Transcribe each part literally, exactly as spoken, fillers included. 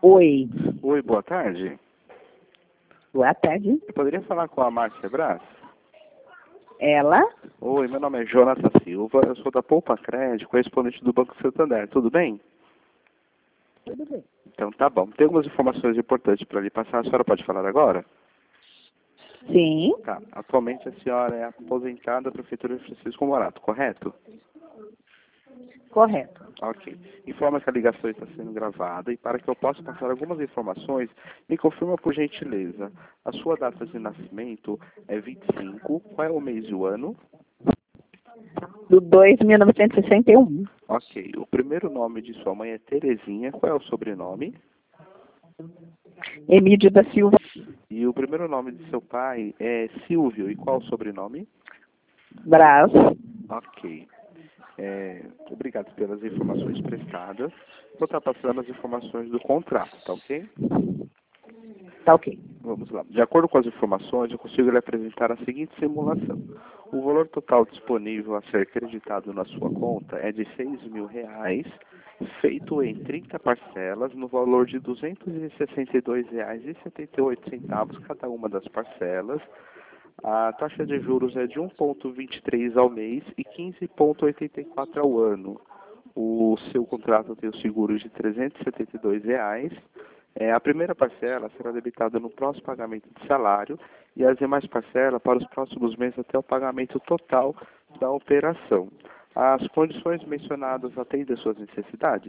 Oi. Oi, boa tarde. Boa tarde. Eu poderia falar com a Márcia Brás? Ela? Oi, meu nome é Jonathan Silva, eu sou da Poupa Crédito, correspondente do Banco Santander. Tudo bem? Tudo bem. Então tá bom. Tem algumas informações importantes para lhe passar. A senhora pode falar agora? Sim. Tá. Atualmente a senhora é aposentada da Prefeitura de Francisco Morato, correto? Correto. Ok. Informa que a ligação está sendo gravada e para que eu possa passar algumas informações, me confirma por gentileza. A sua data de nascimento é vinte e cinco, qual é o mês e o ano? Do dois mil novecentos e sessenta e um. Ok. O primeiro nome de sua mãe é Terezinha, qual é o sobrenome? Emílio da Silva E o primeiro nome de seu pai é Silvio, e qual o sobrenome? Brás. Ok. É, obrigado pelas informações prestadas. Vou estar passando as informações do contrato, tá ok? Tá ok. Vamos lá. De acordo com as informações, eu consigo lhe apresentar a seguinte simulação. O valor total disponível a ser creditado na sua conta é de seis mil reais, feito em trinta parcelas, no valor de duzentos e sessenta e dois reais e setenta e oito centavos cada uma das parcelas. A taxa de juros é de um vírgula vinte e três ao mês e quinze vírgula oitenta e quatro ao ano. O seu contrato tem o seguro de trezentos e setenta e dois reais. É, a primeira parcela será debitada no próximo pagamento de salário e as demais parcelas para os próximos meses até o pagamento total da operação. As condições mencionadas atendem às suas necessidades?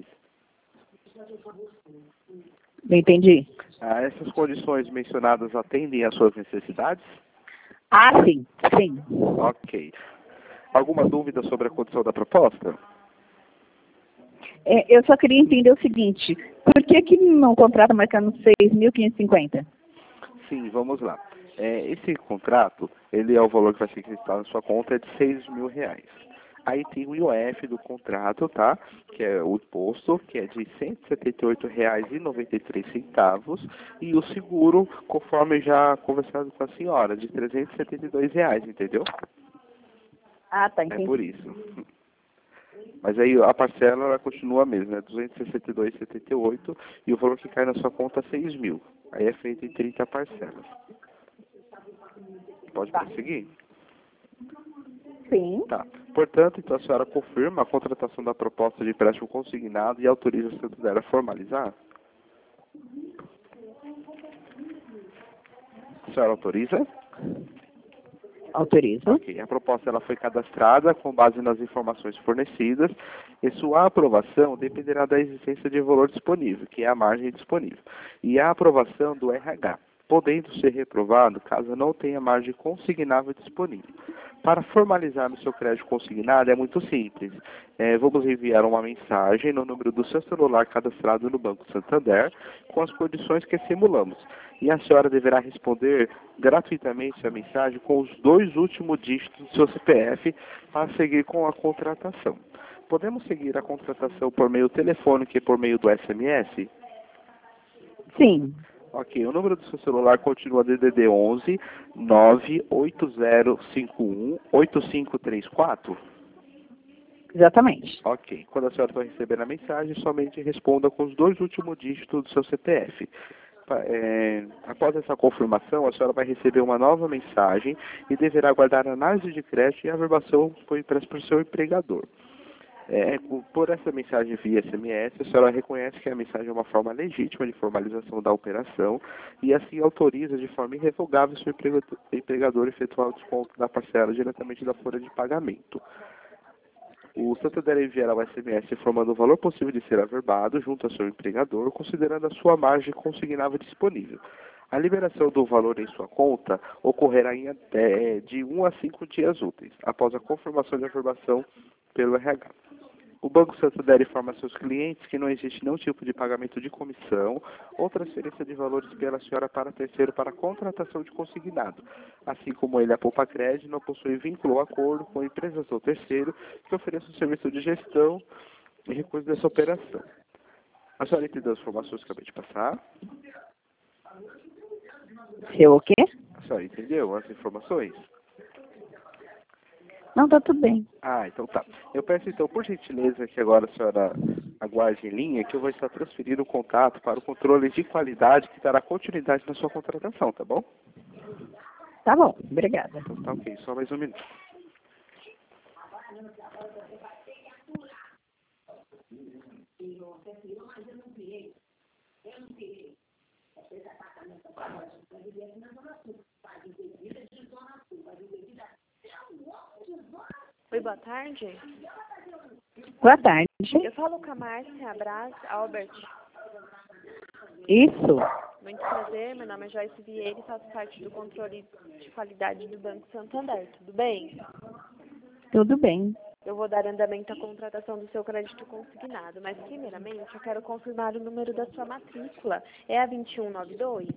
Não entendi. Ah, essas condições mencionadas atendem às suas necessidades? Ah, sim. Sim. Ok. Alguma dúvida sobre a condição da proposta? É, eu só queria entender o seguinte. Por que que não contrata marcando seis mil quinhentos e cinquenta? Sim, vamos lá. É, esse contrato, ele é o valor que vai ser acreditado na sua conta, é de seis mil reais. Aí tem o I O F do contrato, tá? Que é o imposto, que é de cento e setenta e oito reais e noventa e três centavos. E o seguro, conforme já conversado com a senhora, de trezentos e setenta e dois reais, entendeu? Ah, tá. É Entendi. por isso. Mas aí a parcela ela continua a mesma, né? duzentos e sessenta e dois reais e setenta e oito centavos e o valor que cai na sua conta é seis mil. Aí é feito em trinta parcelas. Pode Tá. prosseguir? Sim. Tá. Portanto, então a senhora confirma a contratação da proposta de empréstimo consignado e autoriza o Santander a formalizar? A senhora autoriza? Autorizo. Ok. A proposta ela foi cadastrada com base nas informações fornecidas e sua aprovação dependerá da existência de valor disponível, que é a margem disponível, e a aprovação do R H, podendo ser reprovado caso não tenha margem consignável disponível. Para formalizar o seu crédito consignado é muito simples. É, vamos enviar uma mensagem no número do seu celular cadastrado no Banco Santander com as condições que simulamos. E a senhora deverá responder gratuitamente a mensagem com os dois últimos dígitos do seu C P F para seguir com a contratação. Podemos seguir a contratação por meio telefônico e por meio do S M S? Sim. Ok, o número do seu celular continua D D D onze nove oito zero cinco um oito cinco três quatro? Exatamente. Ok, quando a senhora for receber a mensagem, somente responda com os dois últimos dígitos do seu C P F. Pa- é, após essa confirmação, a senhora vai receber uma nova mensagem e deverá aguardar a análise de crédito e a averbação foi impressa por seu empregador. É, por por essa mensagem via S M S, a senhora reconhece que a mensagem é uma forma legítima de formalização da operação e assim autoriza de forma irrevogável seu empregador, empregador efetuar o desconto da parcela diretamente da folha de pagamento. O Santander enviará o S M S informando o valor possível de ser averbado junto ao seu empregador, considerando a sua margem consignável disponível. A liberação do valor em sua conta ocorrerá em até de um a cinco dias úteis, após a confirmação de averbação pelo R H. O Banco Santander informa a seus clientes que não existe nenhum tipo de pagamento de comissão ou transferência de valores pela senhora para terceiro para a contratação de consignado. Assim como ele, a Poupa Crédito, não possui vínculo ou acordo com empresas ou terceiro que ofereçam serviço de gestão e recurso dessa operação. A senhora entendeu as informações que eu acabei de passar? Seu o quê? A senhora entendeu as informações? Não, tá tudo bem. Ah, então tá. Eu peço então, por gentileza, que agora a senhora Aguarde em linha que eu vou estar transferindo o contato para o controle de qualidade que dará continuidade na sua contratação, tá bom? Tá bom, obrigada. Então tá ok, só mais um minuto. Oi, boa tarde. Boa tarde. Eu falo com a Márcia Braz Albert. Isso. Muito prazer, meu nome é Joyce Vieira e faço parte do controle de qualidade do Banco Santander. Tudo bem? Tudo bem. Eu vou dar andamento à contratação do seu crédito consignado, mas primeiramente eu quero confirmar o número da sua matrícula. É a vinte e um noventa e dois?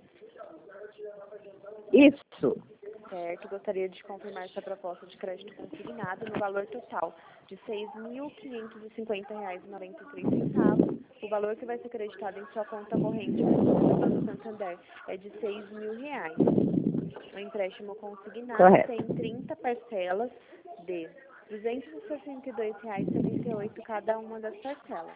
Isso. Certo, gostaria de confirmar essa proposta de crédito consignado no valor total de seis mil quinhentos e cinquenta reais e noventa e três centavos. O valor que vai ser acreditado em sua conta corrente do Banco Santander é de seis mil reais. O empréstimo consignado Correto. tem trinta parcelas de duzentos e sessenta e dois reais e setenta e oito centavos cada uma das parcelas.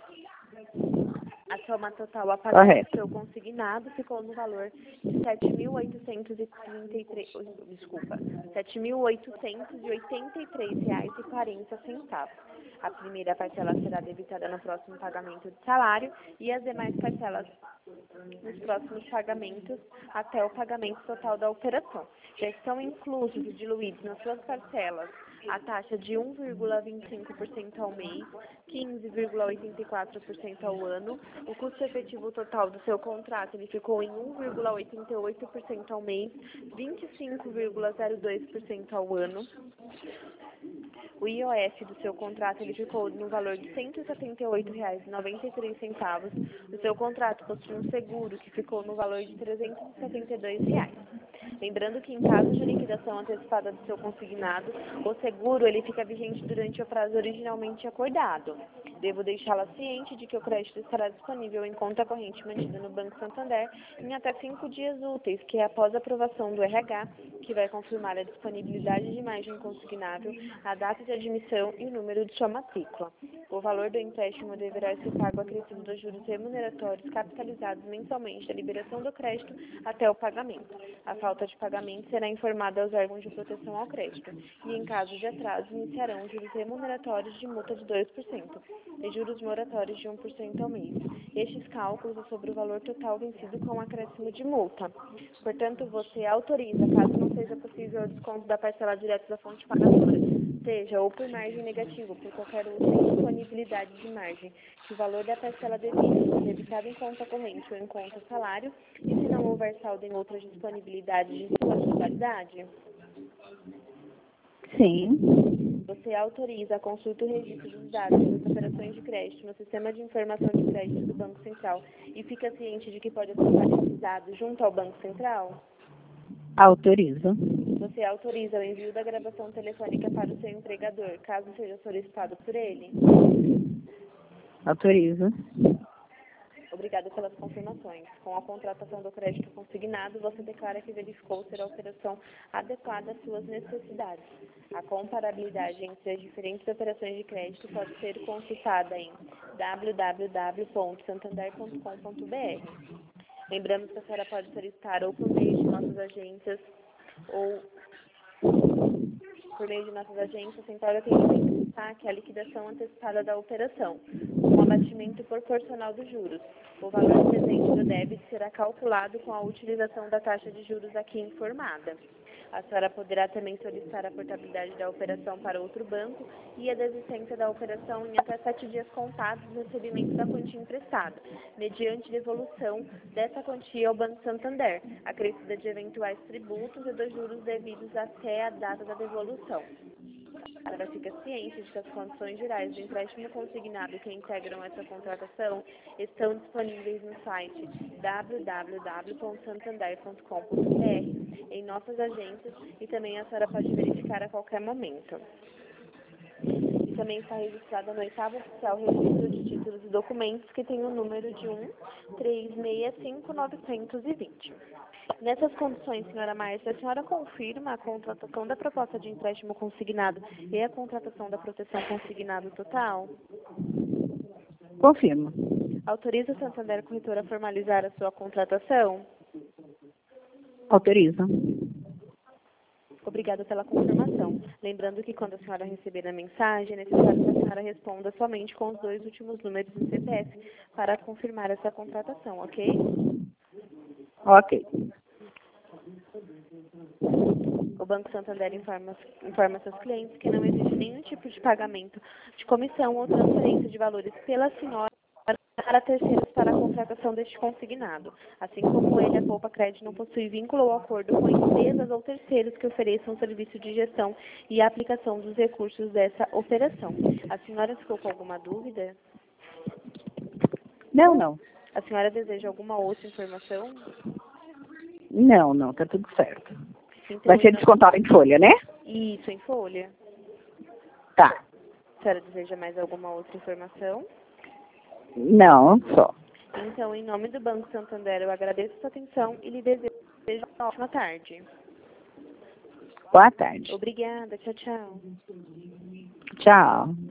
A soma total a pagar Correto. do seu consignado ficou no valor de sete mil oitocentos e trinta e três, desculpa, sete mil oitocentos e oitenta e três reais e quarenta centavos. A primeira parcela será debitada no próximo pagamento de salário e as demais parcelas nos próximos pagamentos até o pagamento total da operação. Já estão inclusos e diluídos nas suas parcelas a taxa de um vírgula vinte e cinco por cento ao mês, quinze vírgula oitenta e quatro por cento ao ano. O custo efetivo total do seu contrato ele ficou em um vírgula oitenta e oito por cento ao mês, vinte e cinco vírgula zero dois por cento ao ano. O I O F do seu contrato ele ficou no valor de cento e setenta e oito reais e noventa e três centavos. O seu contrato possui um seguro que ficou no valor de trezentos e setenta e dois reais. Lembrando que em caso de liquidação antecipada do seu consignado, o seguro ele fica vigente durante o prazo originalmente acordado. Devo deixá-la ciente de que o crédito estará disponível em conta corrente mantida no Banco Santander em até cinco dias úteis, que é após a aprovação do R H, que vai confirmar a disponibilidade de margem consignável, a data de admissão e o número de sua matrícula. O valor do empréstimo deverá ser pago acrescido dos juros remuneratórios capitalizados mensalmente da liberação do crédito até o pagamento. A falta de pagamento será informada aos órgãos de proteção ao crédito e, em caso de atraso, iniciarão juros remuneratórios de multa de dois por cento e juros moratórios de um por cento ao mês. Estes cálculos são sobre o valor total vencido com acréscimo de multa. Portanto, você autoriza, caso não seja possível o desconto da parcela direta da fonte pagadora, seja ou por margem negativa ou por qualquer outra indisponibilidade de margem, que o valor da parcela devida seja debitado em conta corrente ou em conta salário, e se não houver saldo em outras disponibilidades de sua totalidade, Sim. você autoriza a consulta e o registro dos dados das operações de crédito no Sistema de Informação de Crédito do Banco Central e fica ciente de que pode acessar esses dados junto ao Banco Central? Autorizo. Você autoriza o envio da gravação telefônica para o seu empregador, caso seja solicitado por ele? Autorizo. Obrigada pelas confirmações. Com a contratação do crédito consignado, você declara que verificou ser a operação adequada às suas necessidades. A comparabilidade entre as diferentes operações de crédito pode ser consultada em w w w ponto santander ponto com ponto b r. Lembramos que a senhora pode solicitar ou por meio de nossas agências ou por meio de nossas agências, sem pagar atendimento, que é a liquidação antecipada da operação, com abatimento proporcional dos juros. O valor presente do débito será calculado com a utilização da taxa de juros aqui informada. A senhora poderá também solicitar a portabilidade da operação para outro banco e a desistência da operação em até sete dias contados do recebimento da quantia emprestada, mediante devolução dessa quantia ao Banco Santander, acrescida de eventuais tributos e dos juros devidos até a data da devolução. A senhora fica ciente de que as condições gerais do empréstimo consignado que integram essa contratação estão disponíveis no site w w w ponto santander ponto com ponto b r, em nossas agências, e também a senhora pode verificar a qualquer momento. E também está registrada no oitavo oficial registro de títulos e documentos, que tem o número de um três seis cinco nove dois zero. Nessas condições, senhora Márcia, a senhora confirma a contratação da proposta de empréstimo consignado e a contratação da proteção consignado total? Confirmo. Autoriza a Santander Corretora a formalizar a sua contratação? Autorizo. Obrigada pela confirmação. Lembrando que quando a senhora receber a mensagem, é necessário que a senhora responda somente com os dois últimos números do C P F para confirmar essa contratação, ok? Ok. O Banco Santander informa, informa seus clientes que não existe nenhum tipo de pagamento de comissão ou transferência de valores pela senhora para terceiros para a contratação deste consignado. Assim como ele, a Poupa Crédito não possui vínculo ou acordo com empresas ou terceiros que ofereçam serviço de gestão e aplicação dos recursos dessa operação. A senhora ficou com alguma dúvida? Não, não. A senhora deseja alguma outra informação? Não, não, tá tudo certo. Então, Vai ser em no- descontado em folha, né? Isso, em folha. Tá. A senhora deseja mais alguma outra informação? Não, só. Então, em nome do Banco Santander, eu agradeço a sua atenção e lhe desejo uma ótima tarde. Boa tarde. Obrigada, tchau, tchau. Tchau.